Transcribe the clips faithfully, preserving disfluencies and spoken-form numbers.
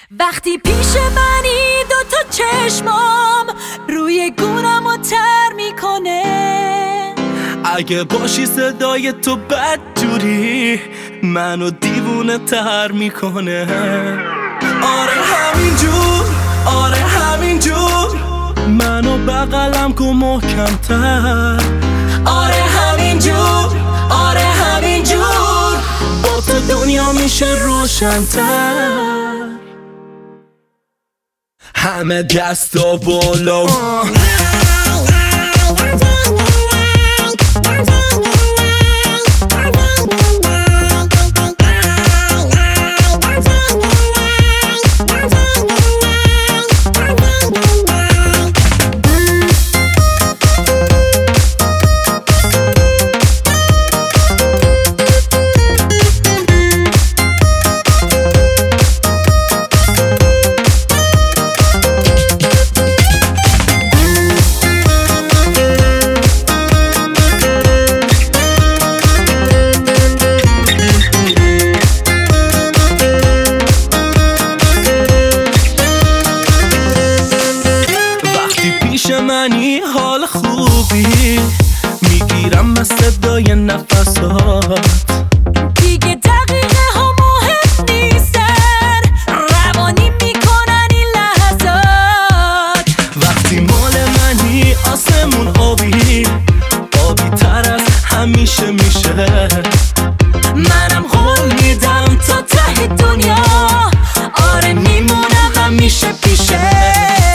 وقتی پیش منی دوتا چشمام روی گونمو تر میکنه. اگه باشی صدای تو بدجوری منو دیوونه تر میکنه. آره همینجور، آره همینجور منو بغلم کن محکم‌تر. آره همینجور، آره همینجور با تو دنیا میشه روشن‌تر. همه دستا بالا منی حال خوبی میگیرم از صدای نفسات. دیگه دقیقه ها مهم نیستن، روانی میکنن این لحظات. وقتی مال منی آسمون آبی آبی تر از همیشه میشه. منم قول میدم تا ته دنیا آره میمونم همیشه پیشه.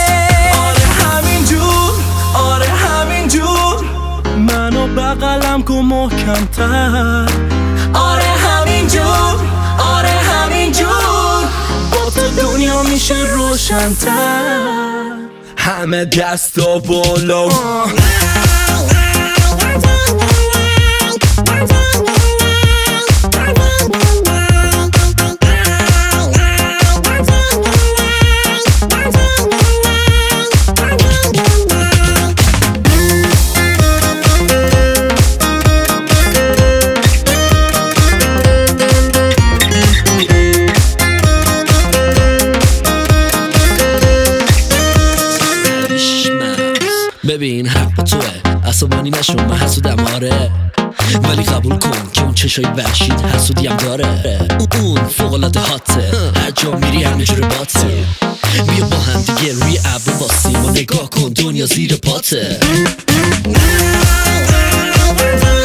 بغلم کن محکم‌تر. آره همینجور، آره همینجور با تو دنیا میشه روشن‌تر. همه دستا بالا ببین حق توه، عصبانی نشو من حسودم آره، ولی قبول کن که اون چشای وحشید حسودیم داره. اون فوق‌العاده هاته، هر جا میری همه جور باته. بیا با هم دیگه روی ابر واسیم و نگاه کن دنیا زیر پاته.